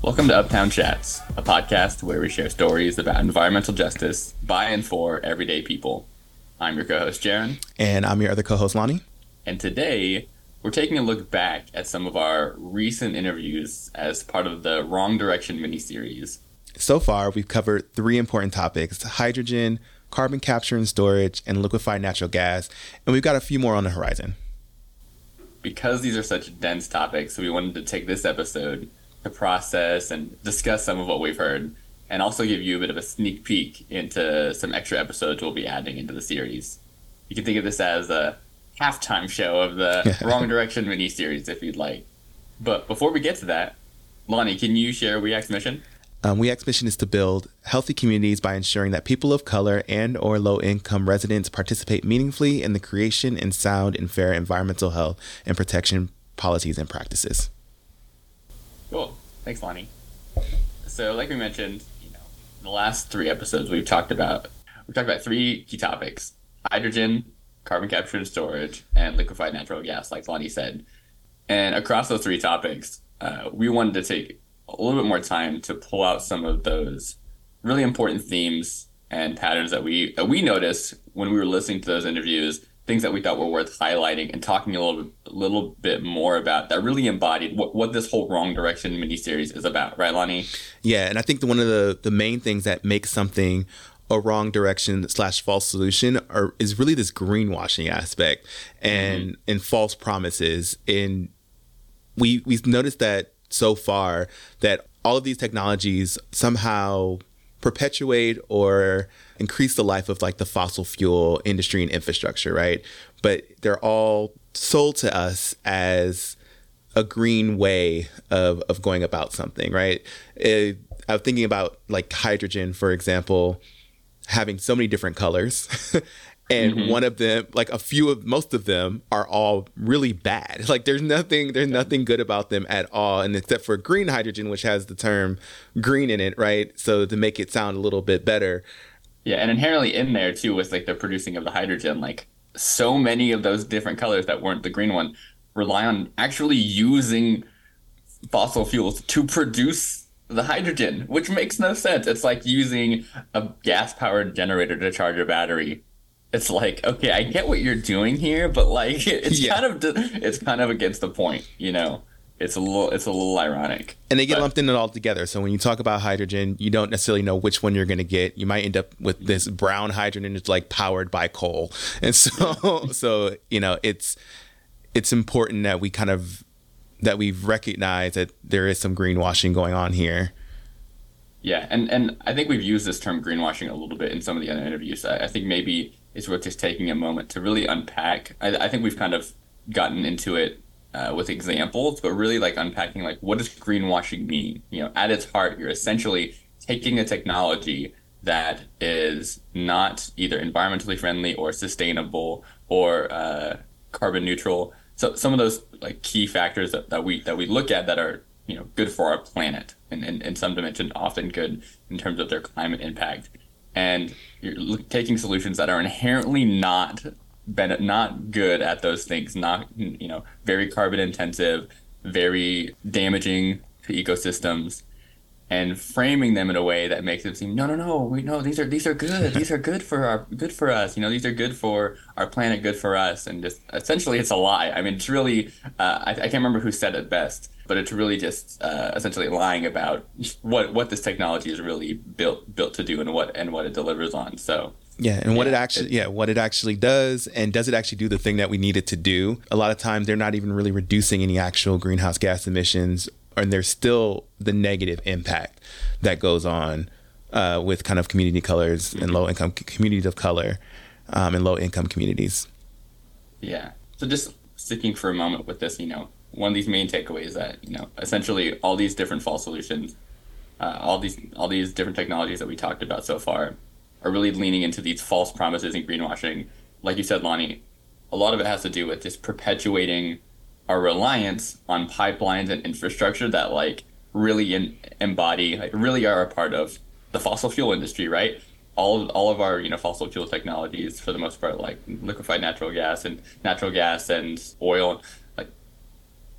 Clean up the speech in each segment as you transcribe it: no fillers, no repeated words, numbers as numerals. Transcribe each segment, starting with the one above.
Welcome to Uptown Chats, a podcast where we share stories about environmental justice by and for everyday people. I'm your co-host, Jaron. And I'm your other co-host, Lonnie. And today, we're taking a look back at some of our recent interviews as part of the Wrong Direction miniseries. So far, we've covered three important topics: hydrogen, carbon capture and storage, and liquefied natural gas. And we've got a few more on the horizon. Because these are such dense topics, we wanted to take this episode to process and discuss some of what we've heard, and also give you a bit of a sneak peek into some extra episodes we'll be adding into the series. You can think of this as a halftime show of the Wrong Direction miniseries, if you'd like. But before we get to that, Lonnie, can you share WEAC's mission? WEAC's mission is to build healthy communities by ensuring that people of color and or low-income residents participate meaningfully in the creation and sound and fair environmental health and protection policies and practices. Cool. Thanks, Lonnie. So, like we mentioned, in the last three episodes we've talked about three key topics: hydrogen, carbon capture and storage, and liquefied natural gas, like Lonnie said. And across those three topics, we wanted to take a little bit more time to pull out some of those really important themes and patterns that we noticed when we were listening to those interviews, things that we thought were worth highlighting and talking a little bit more about, that really embodied what this whole Wrong Direction miniseries is about. Right, Lonnie? Yeah, and I think one of the main things that makes something a wrong direction / false solution is really this greenwashing aspect and false promises. And we've noticed that so far that all of these technologies somehow perpetuate or increase the life of like the fossil fuel industry and infrastructure, right? But they're all sold to us as a green way of going about something, right? I'm thinking about like hydrogen, for example, having so many different colors. And one of them, like most of them are all really bad. Like there's nothing good about them at all. And except for green hydrogen, which has the term green in it, right? So to make it sound a little bit better. Yeah, and inherently in there too was like the producing of the hydrogen. Like so many of those different colors that weren't the green one rely on actually using fossil fuels to produce the hydrogen, which makes no sense. It's like using a gas-powered generator to charge a battery. It's like, okay, I get what you're doing here, but like it's kind of against the point, It's a little ironic. And they get lumped in it all together. So when you talk about hydrogen, you don't necessarily know which one you're going to get. You might end up with this brown hydrogen that's like powered by coal. And so it's important that we've recognized that there is some greenwashing going on here. Yeah, and I think we've used this term greenwashing a little bit in some of the other interviews. I think maybe it's worth just taking a moment to really unpack. I think we've kind of gotten into it with examples, but really like unpacking like, what does greenwashing mean? At its heart, you're essentially taking a technology that is not either environmentally friendly or sustainable or carbon neutral. So some of those like key factors that we look at that are good for our planet and in some dimension often good in terms of their climate impact. And you're taking solutions that are inherently not good at those things, not very carbon intensive, very damaging to ecosystems, and framing them in a way that makes them seem no, these are good, these are good for us, these are good for our planet, good for us, and just essentially it's a lie. I mean, it's really I can't remember who said it best, but it's really just essentially lying about what this technology is really built to do and what it delivers on. So what it actually does, and does it actually do the thing that we need it to do? A lot of times they're not even really reducing any actual greenhouse gas emissions, and there's still the negative impact that goes on with kind of community colors and low income communities of color and low income communities. Yeah. So just sticking for a moment with this, one of these main takeaways that, essentially all these different false solutions, all these different technologies that we talked about so far are really leaning into these false promises and greenwashing. Like you said, Lonnie, a lot of it has to do with just perpetuating our reliance on pipelines and infrastructure that like really embody, like really are a part of the fossil fuel industry, right? All of our fossil fuel technologies, for the most part, like liquefied natural gas and oil, like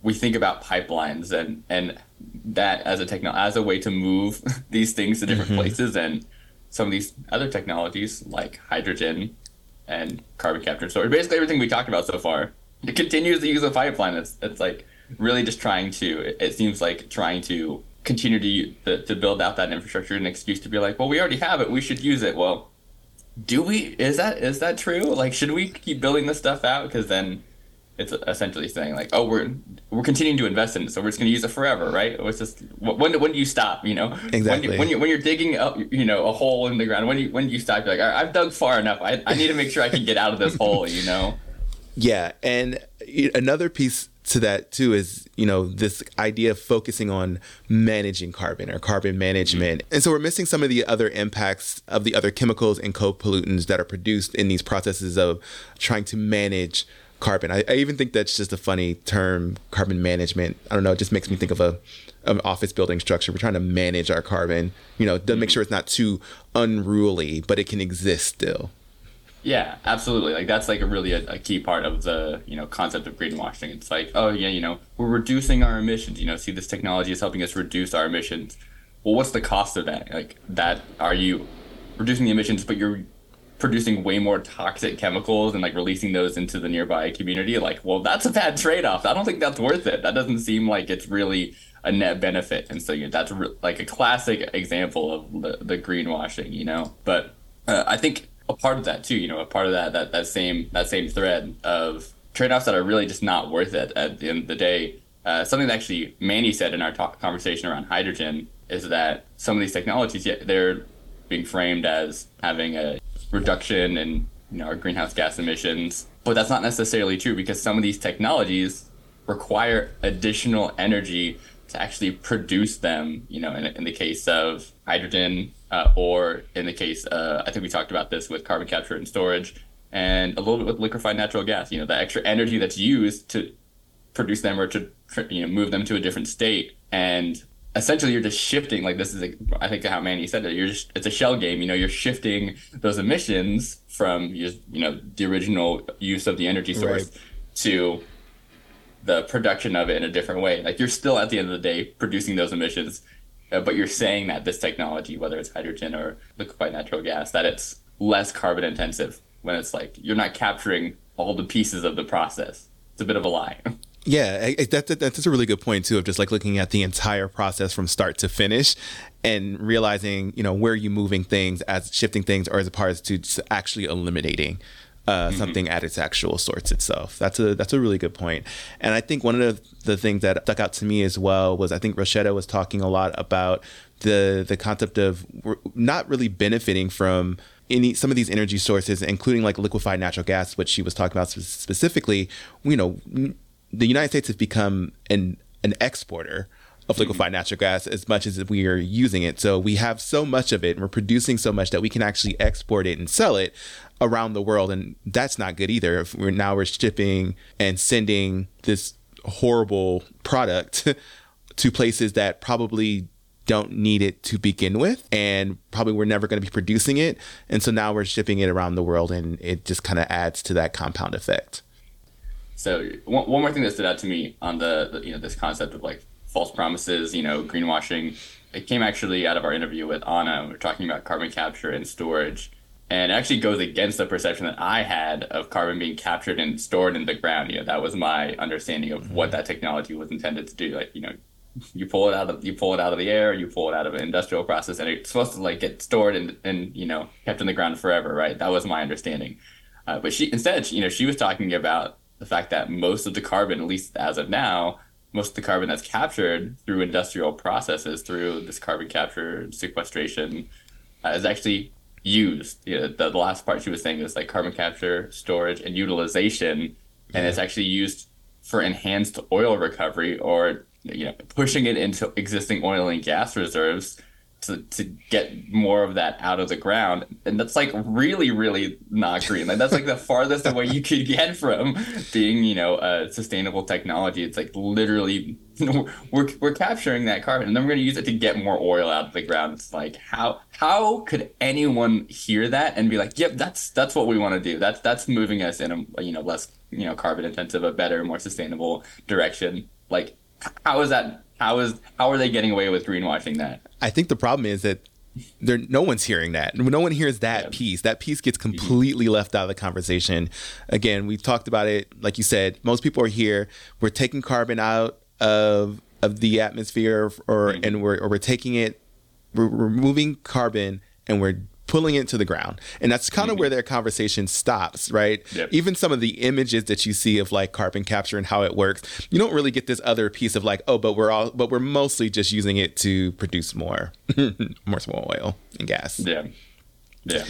we think about pipelines and that as as a way to move these things to different places, and some of these other technologies like hydrogen and carbon capture and storage, basically everything we talked about so far, it continues to use a pipeline. It's like really just trying to, it seems like trying to continue to build out that infrastructure, an excuse to be like, well, we already have it, we should use it. Well, do we? Is that true? Like, should we keep building this stuff out? Because then it's essentially saying like, oh, we're continuing to invest in it, so we're just going to use it forever, right? It's just when do you stop? You know, Exactly. When you're digging up, you know, a hole in the ground. When do you stop? You're like, all right, I've dug far enough. I need to make sure I can get out of this hole. You know. Yeah, and another piece to that too is, you know, this idea of focusing on managing carbon or carbon management. And so we're missing some of the other impacts of the other chemicals and co-pollutants that are produced in these processes of trying to manage carbon. I even think that's just a funny term, carbon management. I don't know, it just makes me think of an office building structure. We're trying to manage our carbon, you know, to make sure it's not too unruly, but it can exist still. Yeah, absolutely. Like that's like a key part of the, you know, concept of greenwashing. It's like, oh yeah, you know, we're reducing our emissions. You know, see, this technology is helping us reduce our emissions. Well, what's the cost of that? Like that, are you reducing the emissions, but you're producing way more toxic chemicals and like releasing those into the nearby community? Like, well, that's a bad trade-off. I don't think that's worth it. That doesn't seem like it's really a net benefit. And so, that's like a classic example of the greenwashing, you know. But I think a part of that too, you know, a part of that same thread of trade-offs that are really just not worth it at the end of the day. Something that actually Manny said in our conversation around hydrogen is that some of these technologies, they're being framed as having a reduction in, you know, our greenhouse gas emissions, but that's not necessarily true, because some of these technologies require additional energy to actually produce them. You know, in the case of hydrogen, or in the case, I think we talked about this with carbon capture and storage, and a little bit with liquefied natural gas. You know, the extra energy that's used to produce them or to, you know, move them to a different state. And essentially you're just shifting, like this is, I think how Manny said it, it's a shell game. You know, you're shifting those emissions from, you know, the original use of the energy source to the production of it in a different way. Like you're still at the end of the day producing those emissions, but you're saying that this technology, whether it's hydrogen or liquefied natural gas, that it's less carbon intensive, when it's like you're not capturing all the pieces of the process. It's a bit of a lie. Yeah, that's a really good point too, of just like looking at the entire process from start to finish and realizing, you know, where you're moving things, as shifting things, or as opposed to just actually eliminating something at its actual source itself. That's a really good point. And I think one of the things that stuck out to me as well was, I think Rasheda was talking a lot about the concept of not really benefiting from some of these energy sources, including like liquefied natural gas, which she was talking about specifically. You know, the United States has become an exporter of liquefied natural gas as much as we are using it. So we have so much of it, and we're producing so much that we can actually export it and sell it around the world. And that's not good either. If we're shipping and sending this horrible product to places that probably don't need it to begin with, and probably we're never going to be producing it. And so now we're shipping it around the world, and it just kind of adds to that compound effect. So one more thing that stood out to me on the you know, this concept of like false promises, you know, greenwashing, it came actually out of our interview with Anna. We were talking about carbon capture and storage, and it actually goes against the perception that I had of carbon being captured and stored in the ground. You know, that was my understanding of what that technology was intended to do. Like, you know, you pull it out of the air, you pull it out of an industrial process, and it's supposed to like get stored and you know, kept in the ground forever, right? That was my understanding. But she was talking about the fact that most of the carbon, at least as of now, most of the carbon that's captured through industrial processes, through this carbon capture sequestration, is actually used. You know, the last part she was saying is like carbon capture, storage, and utilization, and it's actually used for enhanced oil recovery, or, you know, pushing it into existing oil and gas reserves to get more of that out of the ground. And that's like really, really not green. Like that's like the farthest away you could get from being, you know, a sustainable technology. It's like literally we're capturing that carbon, and then we're going to use it to get more oil out of the ground. It's like, how could anyone hear that and be like, yep, that's what we want to do. That's moving us in a, you know, less, you know, carbon intensive, a better, more sustainable direction. Like, how is that? How are they getting away with greenwashing that? I think the problem is that no one's hearing that. No one hears that piece. That piece gets completely left out of the conversation. Again, we've talked about it. Like you said, most people are here. We're taking carbon out of the atmosphere, and we're taking it. We're removing carbon and we're pulling it to the ground. And that's kind of where their conversation stops, right? Yep. Even some of the images that you see of like carbon capture and how it works, you don't really get this other piece of like, oh, but we're mostly just using it to produce more oil and gas. Yeah. Yeah.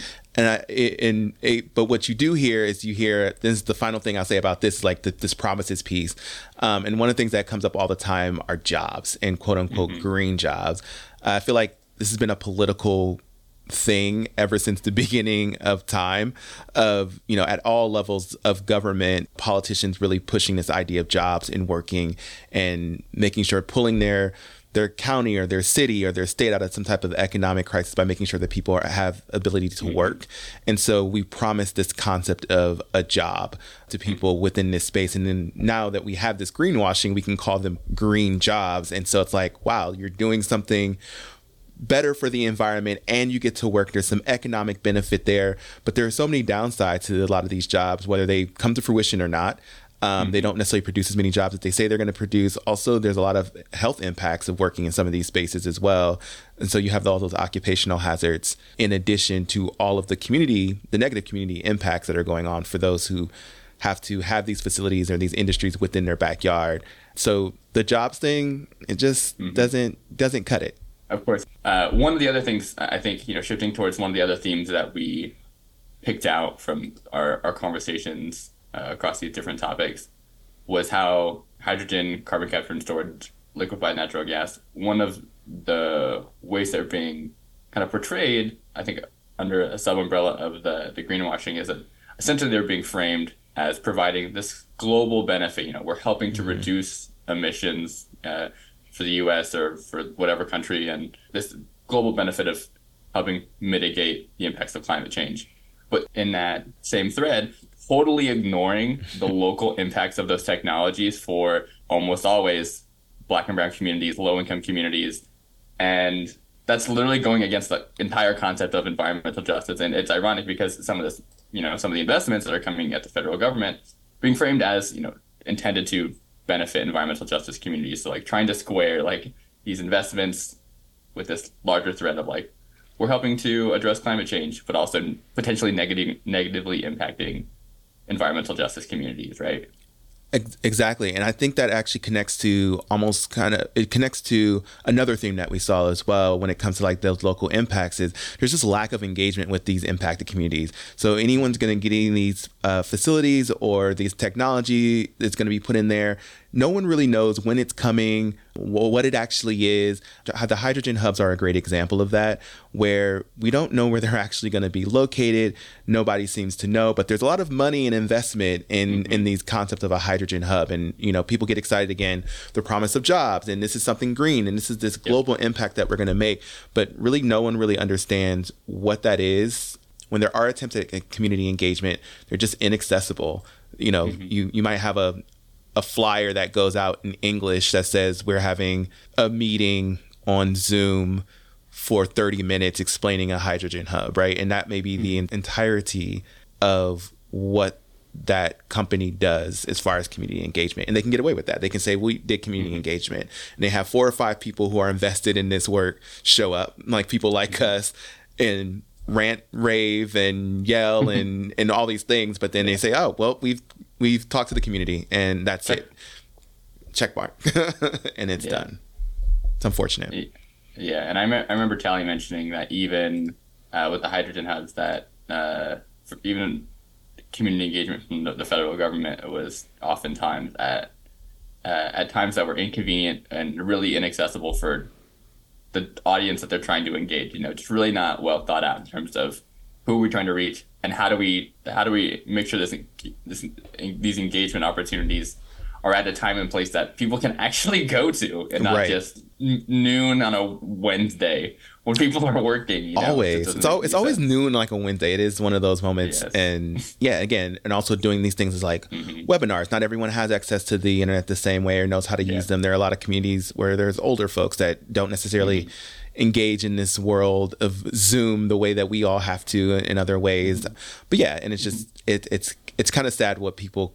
But what you do hear is this is the final thing I'll say about this, like this promises piece. And one of the things that comes up all the time are jobs and quote unquote green jobs. I feel like this has been a political thing ever since the beginning of time of, at all levels of government, politicians really pushing this idea of jobs and working and making sure pulling their county or their city or their state out of some type of economic crisis by making sure that people have ability to work. And so we promise this concept of a job to people within this space. And then now that we have this greenwashing, we can call them green jobs. And so it's like, wow, you're doing something better for the environment and you get to work. There's some economic benefit there, but there are so many downsides to a lot of these jobs, whether they come to fruition or not. They don't necessarily produce as many jobs that they say they're going to produce. Also, there's a lot of health impacts of working in some of these spaces as well. And so you have all those occupational hazards in addition to all of the negative community impacts that are going on for those who have to have these facilities or these industries within their backyard. So the jobs thing, it just doesn't cut it. Of course. One of the other things, I think, shifting towards one of the other themes that we picked out from our conversations across these different topics was how hydrogen, carbon capture and storage, liquefied natural gas, one of the ways they're being kind of portrayed, I think, under a sub-umbrella of the greenwashing is that essentially they're being framed as providing this global benefit. We're helping to reduce emissions for the U.S. or for whatever country, and this global benefit of helping mitigate the impacts of climate change. But in that same thread, totally ignoring the local impacts of those technologies for almost always Black and brown communities, low-income communities. And that's literally going against the entire concept of environmental justice. And it's ironic because some of this, some of the investments that are coming at the federal government being framed as, intended to benefit environmental justice communities. So like trying to square like these investments with this larger thread of like, we're helping to address climate change, but also potentially negatively impacting environmental justice communities, right? Exactly. And I think that actually connects to another theme that we saw as well when it comes to like those local impacts is there's just lack of engagement with these impacted communities. So anyone's going to get in these facilities or these technology that's going to be put in there. No one really knows when it's coming, what it actually is. The hydrogen hubs are a great example of that, where we don't know where they're actually going to be located. Nobody seems to know, but there's a lot of money and investment in these concepts of a hydrogen hub. And, people get excited again, the promise of jobs, and this is something green, and this is this global impact that we're going to make. But really, no one really understands what that is. When there are attempts at community engagement, they're just inaccessible. You might have a flyer that goes out in English that says we're having a meeting on Zoom for 30 minutes explaining a hydrogen hub, right? And that may be the entirety of what that company does as far as community engagement. And they can get away with that. They can say, we did community engagement. And they have 4 or 5 people who are invested in this work show up, like people like us, and rant, rave, and yell, and all these things. But then they say, oh, well, we've talked to the community, and that's it. Check mark. And it's done. It's unfortunate. Yeah, and I remember Tally mentioning that even with the hydrogen hubs, that for even community engagement from the federal government was oftentimes at times that were inconvenient and really inaccessible for the audience that they're trying to engage. Just really not well thought out in terms of who are we trying to reach and how do we make sure these engagement opportunities are at a time and place that people can actually go to and not just noon on a Wednesday when people are working. Always, it's always noon like a Wednesday. It is one of those moments, Yes. and yeah, again, and also doing these things is like webinars. Not everyone has access to the internet the same way or knows how to use them. There are a lot of communities where there's older folks that don't necessarily engage in this world of Zoom the way that we all have to in other ways. But yeah, and it's just it's kind of sad what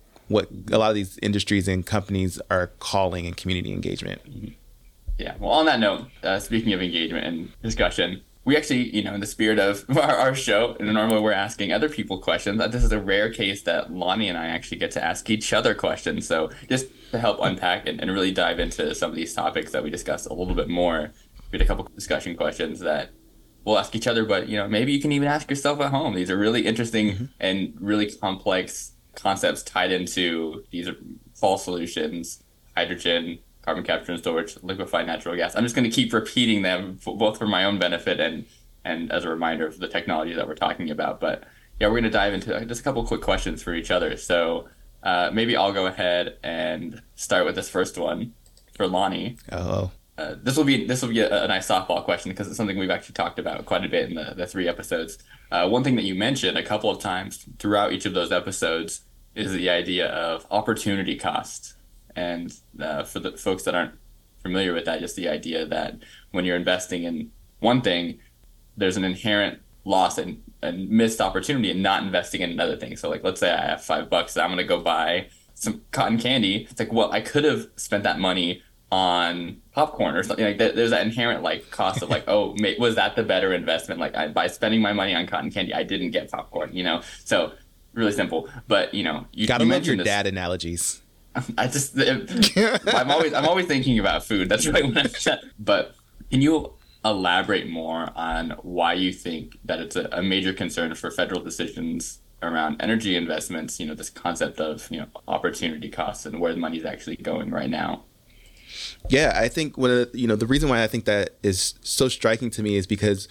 a lot of these industries and companies are calling in community engagement. Yeah. Well, on that note, speaking of engagement and discussion, we actually, in the spirit of our show, and normally we're asking other people questions. This is a rare case that Lonnie and I actually get to ask each other questions. So just to help unpack and really dive into some of these topics that we discussed a little bit more, we had a couple discussion questions that we'll ask each other, but, maybe you can even ask yourself at home. These are really interesting and really complex concepts tied into these fall solutions, hydrogen, carbon capture and storage, liquefied natural gas. I'm just going to keep repeating them both for my own benefit and as a reminder of the technology that we're talking about. But yeah, we're going to dive into just a couple quick questions for each other. So maybe I'll go ahead and start with this first one for Lonnie. Oh. This will be a nice softball question because it's something we've actually talked about quite a bit in the 3 episodes. One thing that you mentioned a couple of times throughout each of those episodes is the idea of opportunity cost. And for the folks that aren't familiar with that, just the idea that when you're investing in one thing, there's an inherent loss and missed opportunity in not investing in another thing. So like, let's say I have $5 that I'm going to go buy some cotton candy. It's like, well, I could have spent that money on popcorn or something like that. There's that inherent like cost of like, oh, was that the better investment? Like by spending my money on cotton candy, I didn't get popcorn, So really simple, but you gotta love your dad analogies. I just, I'm always thinking about food. That's right. But can you elaborate more on why you think that it's a major concern for federal decisions around energy investments? This concept of opportunity costs and where the money is actually going right now. Yeah, I think the reason why I think that is so striking to me is because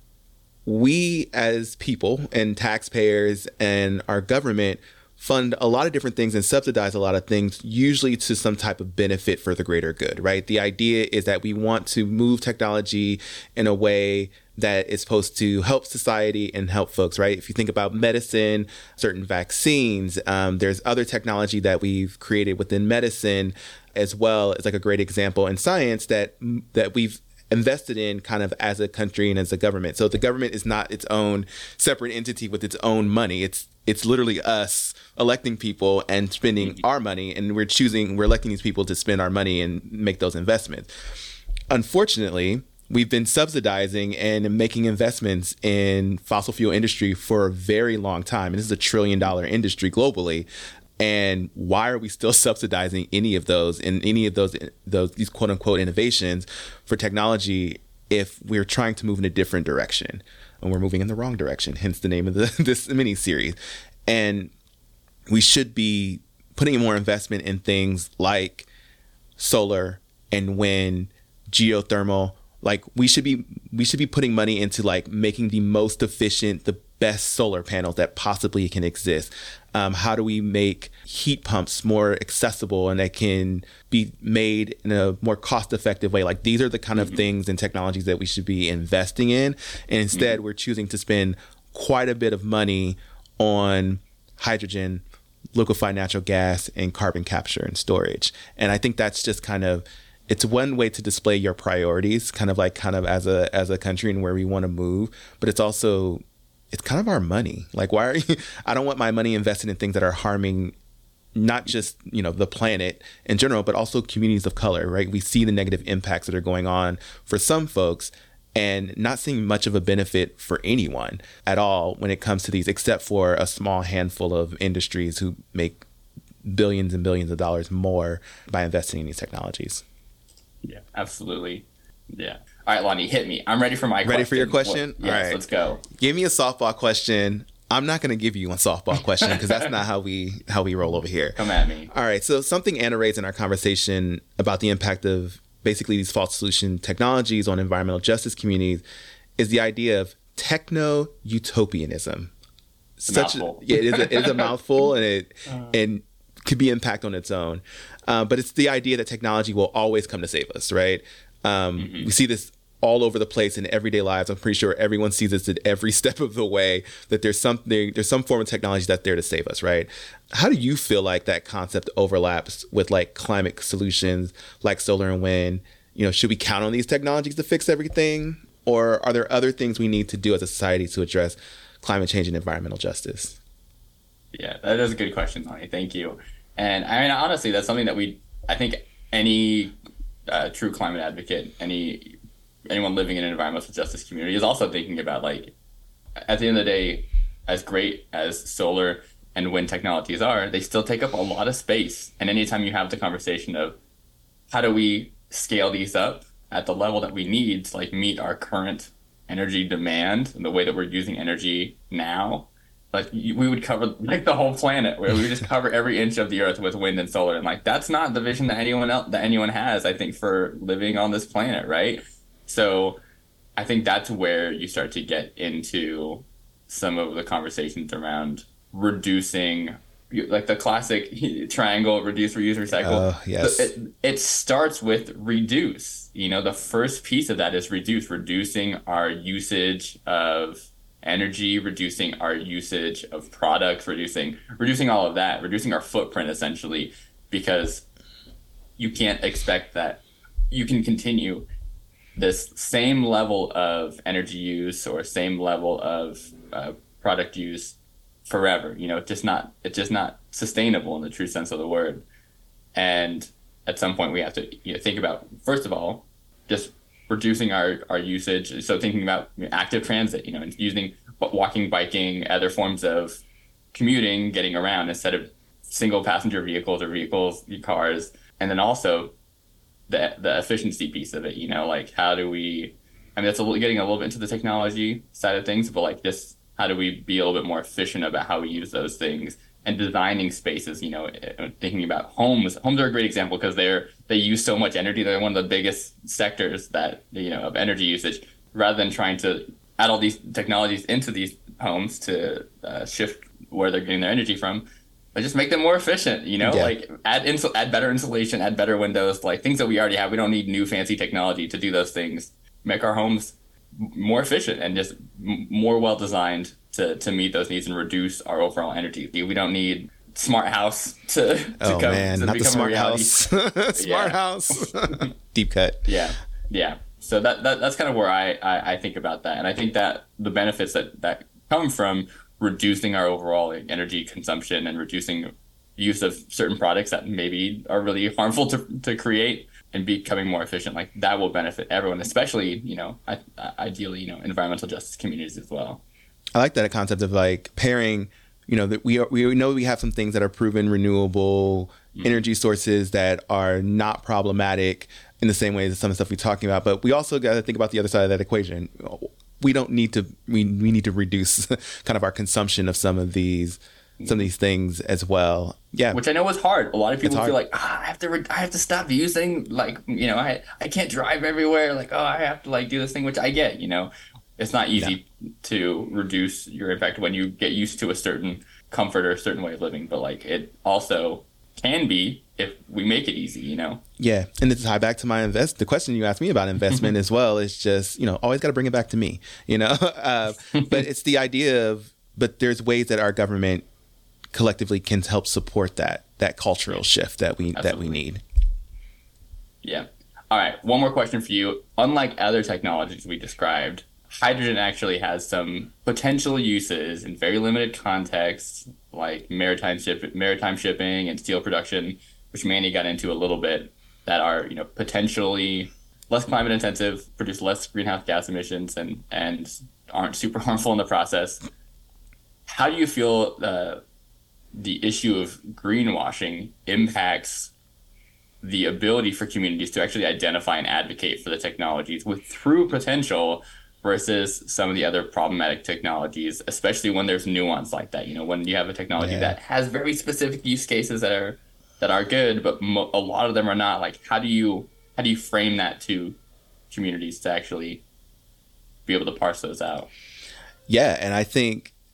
we as people and taxpayers and our government fund a lot of different things and subsidize a lot of things, usually to some type of benefit for the greater good, right? The idea is that we want to move technology in a way that is supposed to help society and help folks, right? If you think about medicine, certain vaccines, there's other technology that we've created within medicine as well as like a great example in science that we've invested in kind of as a country and as a government. So the government is not its own separate entity with its own money. It's literally us electing people and spending our money, and we're electing these people to spend our money and make those investments. Unfortunately, we've been subsidizing and making investments in fossil fuel industry for a very long time. And this is a $1 trillion industry globally. And why are we still subsidizing any of those and any of these quote unquote innovations for technology if we're trying to move in a different direction and we're moving in the wrong direction? Hence the name of this mini series. And we should be putting more investment in things like solar and wind, geothermal. Like we should be putting money into like making the most efficient, the best solar panels that possibly can exist. How do we make heat pumps more accessible and that can be made in a more cost-effective way? Like these are the kind of things and technologies that we should be investing in. And instead, we're choosing to spend quite a bit of money on hydrogen, liquefied natural gas, and carbon capture and storage. And I think that's just it's one way to display your priorities, kind of as a country and where we want to move. But it's also, it's kind of our money. Like, why are you, I don't want my money invested in things that are harming not just, the planet in general, but also communities of color, right? We see the negative impacts that are going on for some folks and not seeing much of a benefit for anyone at all when it comes to these, except for a small handful of industries who make billions and billions of dollars more by investing in these technologies. Yeah, absolutely. Yeah. All right, Lonnie, hit me. I'm ready for my question. Ready for your question? Yes, all right. Let's go. Give me a softball question. I'm not going to give you a softball question because that's not how we roll over here. Come at me. All right. So something Anna raised in our conversation about the impact of basically these false solution technologies on environmental justice communities is the idea of techno-utopianism. It is a mouthful, and it could be impact on its own. But it's the idea that technology will always come to save us, right? We see this all over the place in everyday lives. I'm pretty sure everyone sees this at every step of the way, that there's some form of technology that's there to save us, right? How do you feel like that concept overlaps with like climate solutions like solar and wind? Should we count on these technologies to fix everything? Or are there other things we need to do as a society to address climate change and environmental justice? Yeah, that is a good question, Lonnie. Thank you. And I mean, honestly, that's something that I think any true climate advocate, anyone living in an environmental justice community is also thinking about. Like, at the end of the day, as great as solar and wind technologies are, they still take up a lot of space. And anytime you have the conversation of how do we scale these up at the level that we need to like meet our current energy demand and the way that we're using energy now, like we would cover like the whole planet, where we would just cover every inch of the earth with wind and solar. And like, that's not the vision that anyone has, I think, for living on this planet, right? So I think that's where you start to get into some of the conversations around reducing, like the classic triangle: reduce, reuse, recycle. Yes. It starts with reduce. The first piece of that is reducing our usage of energy, reducing our usage of products, reducing all of that, reducing our footprint essentially, because you can't expect that you can continue this same level of energy use or same level of product use forever. It's just not sustainable in the true sense of the word. And at some point we have to think about, first of all, just reducing our usage. So thinking about active transit, and using walking, biking, other forms of commuting, getting around instead of single passenger vehicles or cars. And then also the efficiency piece of it, like how do we, that's getting a little bit into the technology side of things, but like just how do we be a little bit more efficient about how we use those things, and designing spaces, thinking about homes. Homes are a great example because they use so much energy. They're one of the biggest sectors that, of energy usage. Rather than trying to add all these technologies into these homes to shift where they're getting their energy from, but just make them more efficient, like add better insulation, add better windows, like things that we already have. We don't need new fancy technology to do those things. Make our homes more efficient and just more well designed to meet those needs and reduce our overall energy. We don't need smart house to not the smart house. Smart house. Deep cut. Yeah. So that's kind of where I think about that. And I think that the benefits that come from reducing our overall energy consumption and reducing use of certain products that maybe are really harmful to create, and becoming more efficient, like that will benefit everyone, especially, ideally, environmental justice communities as well. I like that concept of like pairing, that we know we have some things that are proven renewable energy sources that are not problematic in the same way as some of the stuff we're talking about. But we also got to think about the other side of that equation. We need to reduce kind of our consumption of some of these things as well. Yeah. Which I know is hard. A lot of people feel like, I have to stop using, like, I can't drive everywhere. Like, I have to like do this thing, which I get, it's not easy to reduce your impact when you get used to a certain comfort or a certain way of living. But like, it also can be if we make it easy, Yeah. And to tie back to the question you asked me about investment as well, is just, always got to bring it back to me, but it's the idea of, but there's ways that our government collectively can help support that cultural shift that we need. Yeah. All right. One more question for you. Unlike other technologies we described, hydrogen actually has some potential uses in very limited contexts, like maritime shipping and steel production, which Manny got into a little bit, that are, potentially less climate intensive, produce less greenhouse gas emissions, and aren't super harmful in the process. How do you feel the issue of greenwashing impacts the ability for communities to actually identify and advocate for the technologies with true potential versus some of the other problematic technologies, especially when there's nuance like that? When you have a technology that has very specific use cases that are good, but a lot of them are not. Like, how do you frame that to communities to actually be able to parse those out? Yeah, and I think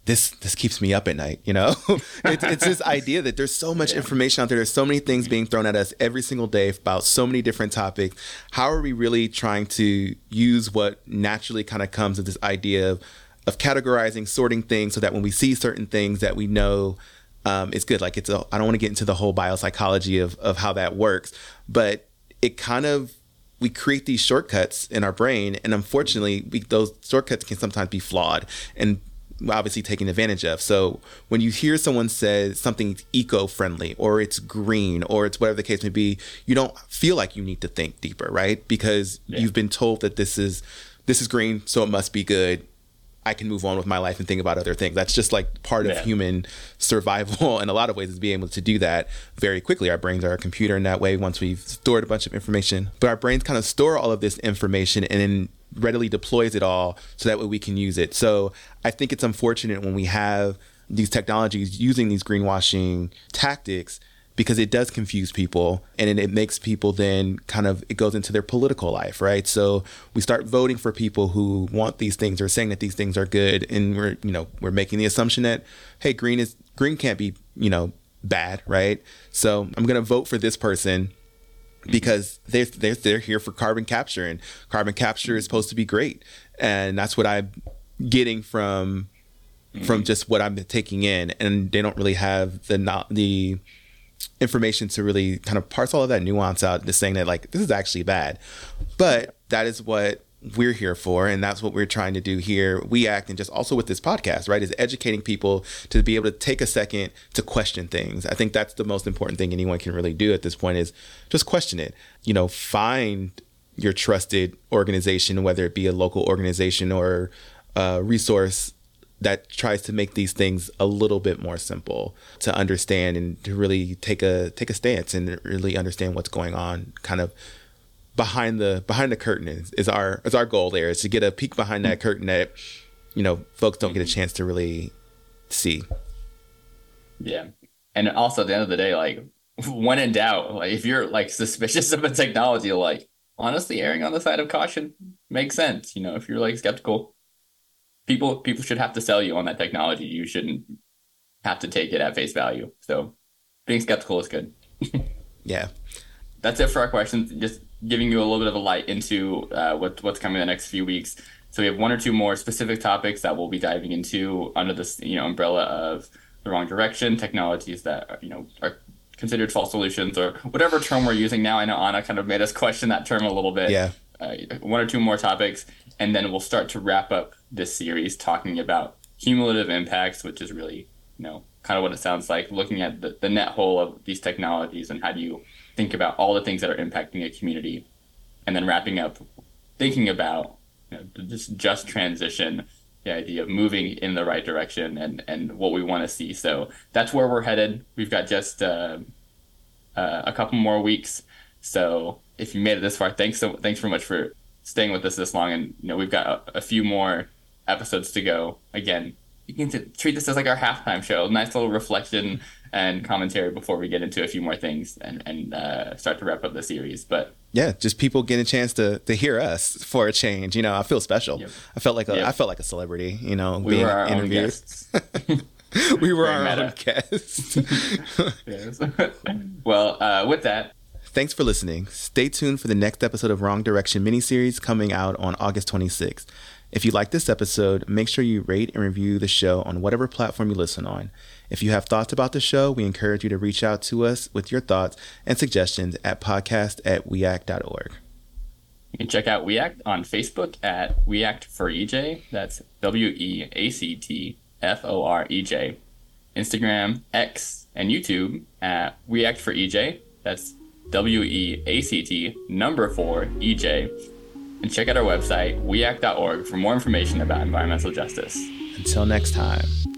this keeps me up at night, you know? It's this idea that there's so much information out there. There's so many things being thrown at us every single day about so many different topics. How are we really trying to use what naturally kind of comes with this idea of categorizing, sorting things so that when we see certain things that we know it's good. Like I don't want to get into the whole biopsychology of how that works, but it kind of, we create these shortcuts in our brain, and unfortunately those shortcuts can sometimes be flawed and obviously taken advantage of. So when you hear someone say something's eco-friendly or it's green or it's whatever the case may be, you don't feel like you need to think deeper, right? Because you've been told that this is green, so it must be good. I can move on with my life and think about other things. That's just like part of human survival in a lot of ways, is being able to do that very quickly. Our brains are a computer in that way once we've stored a bunch of information. But our brains kind of store all of this information and then readily deploys it all so that way we can use it. So I think it's unfortunate when we have these technologies using these greenwashing tactics, because it does confuse people, and it makes people then kind of, it goes into their political life, right? So we start voting for people who want these things or saying that these things are good, and we're making the assumption that, hey, green can't be, bad, right? So I'm going to vote for this person because they're here for carbon capture, and carbon capture is supposed to be great. And that's what I'm getting from just what I'm taking in, and they don't really have the information to really kind of parse all of that nuance out, just saying that like, this is actually bad. But that is what we're here for, and that's what we're trying to do here. We Act, and just also with this podcast, right, is educating people to be able to take a second to question things. I think that's the most important thing anyone can really do at this point, is just question it. Find your trusted organization, whether it be a local organization or a resource that tries to make these things a little bit more simple to understand, and to really take a stance and really understand what's going on kind of behind the curtain is our goal there, is to get a peek behind that curtain that, folks don't get a chance to really see. Yeah. And also at the end of the day, like, when in doubt, like, if you're like suspicious of a technology, like, honestly, erring on the side of caution makes sense. If you're like skeptical, people should have to sell you on that technology. You shouldn't have to take it at face value. So being skeptical is good. Yeah. That's it for our questions. Just giving you a little bit of a light into what's coming in the next few weeks. So we have one or two more specific topics that we'll be diving into under this umbrella of the wrong direction, technologies that are considered false solutions, or whatever term we're using now. I know Anna kind of made us question that term a little bit. Yeah. One or two more topics, and then we'll start to wrap up this series talking about cumulative impacts, which is really, kind of what it sounds like, looking at the net whole of these technologies and how do you think about all the things that are impacting a community, and then wrapping up thinking about this just transition, the idea of moving in the right direction and what we want to see. So that's where we're headed. We've got just a couple more weeks. So if you made it this far, thanks very much for staying with us this long. And we've got a few more episodes to go. Again, you can treat this as like our halftime show, nice little reflection and commentary before we get into a few more things and start to wrap up the series. But yeah, just people getting a chance to hear us for a change. I feel special. Yep. I felt like a celebrity. We were our own guests. We were our own guests. Yes. Well, with that, thanks for listening. Stay tuned for the next episode of Wrong Direction miniseries coming out on August 26th. If you like this episode, make sure you rate and review the show on whatever platform you listen on. If you have thoughts about the show, we encourage you to reach out to us with your thoughts and suggestions at podcast@weact.org. You can check out WeAct on Facebook at WeAct4EJ. That's WeActForej. Instagram, X, and YouTube at WeAct4EJ. That's WEACT4EJ. And check out our website, weact.org, for more information about environmental justice. Until next time.